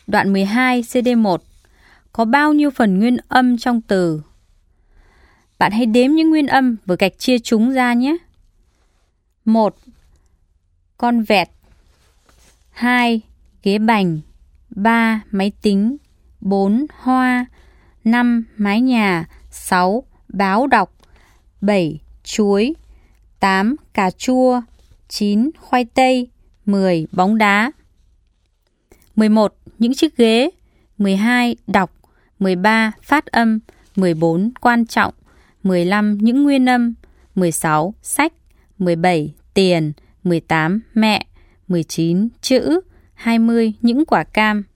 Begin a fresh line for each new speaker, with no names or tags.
Đoạn 12 CD1. Có bao nhiêu phần nguyên âm trong từ? Bạn hãy đếm những nguyên âm và gạch chia chúng ra nhé. 1. Con vẹt. 2. Ghế bành. 3. Máy tính. 4. Hoa. 5. Mái nhà. 6. Báo đọc. 7. Chuối. 8. Cà chua. 9. Khoai tây. 10. Bóng đá. 11. Những chiếc ghế. 12. Đọc. 13. Phát âm. 14. Quan trọng. 15. Những nguyên âm. 16. Sách. 17. Tiền. 18. Mẹ. 19. Chữ. 20. Những quả cam.